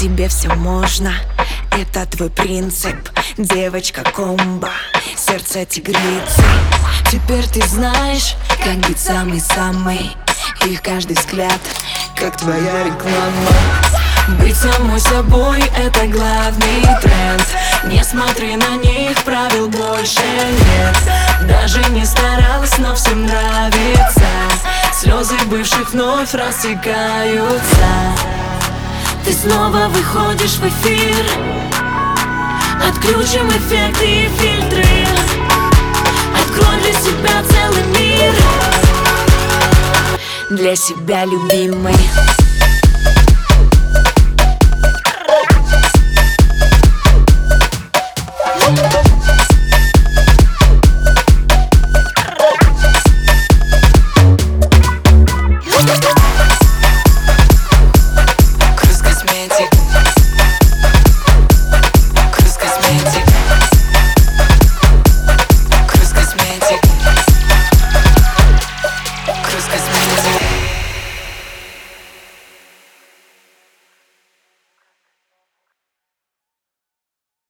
Тебе все можно, это твой принцип. Девочка комбо, сердце тигрицы. Теперь ты знаешь, как быть самый-самый. Их каждый взгляд, как твоя реклама. Быть самой собой — это главный тренд. Не смотри на них, правил больше нет. Даже не старалась, но всем нравится. Слезы бывших вновь растекаются. Ты снова выходишь в эфир. Отключим эффекты и фильтры. Открой для себя целый мир. Для себя любимый.